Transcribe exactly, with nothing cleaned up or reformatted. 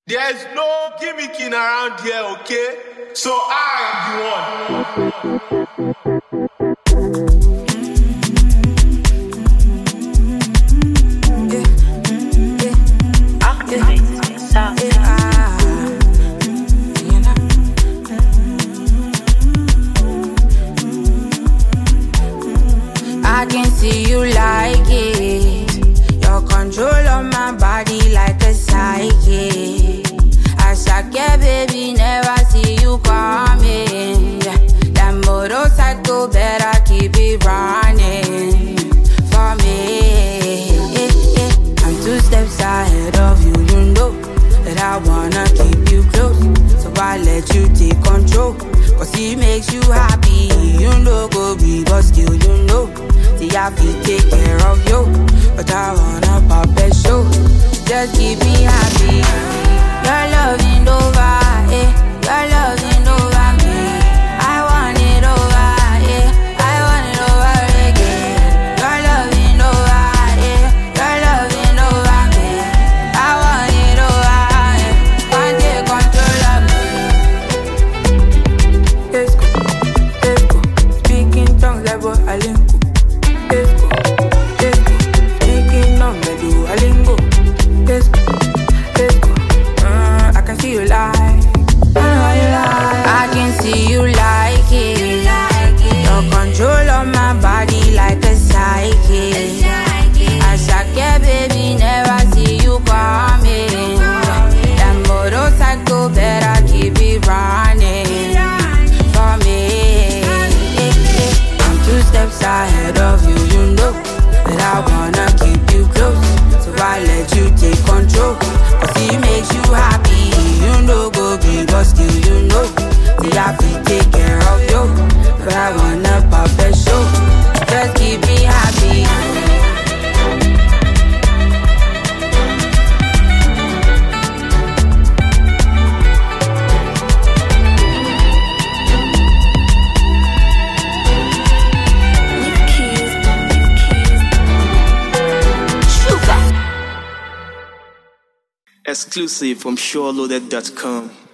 There's no gimmicking around here, okay? So I am the one. I can see you like it. Your control on my body like a psychic. As I get, baby, never see you coming. That motorcycle better keep it running for me. I'm two steps ahead of you, you know that I wanna keep you close. So I let you take control, cause it makes you happy. You know, go be, but still you know. See, I feel take care of you, but I wanna pop a show. Just keep me happy. Your loving over, eh? Your loving over me. I want it over, eh? I want it over again. Your loving over, eh? Your loving over me. I want it over, eh? Can't take control of me. Let's go, let's go. Speaking tongues like what I link. Let's go, let's go. Speaking on the Duolingo. Let's go, let's go. Uh, I can see you like, I know you like. I can see you like it. Your control on my body like a psychic. As I get, baby, never see you coming. That motorcycle better keep it running for me. I'm two steps ahead of you, you know that I wanna keep you close. So I let you take control, cause it makes you happy. You know, go be, but still you know. See, I feel take care of you, but I wanna pop a show. Just keep me happy. Exclusive from SureLoaded dot com.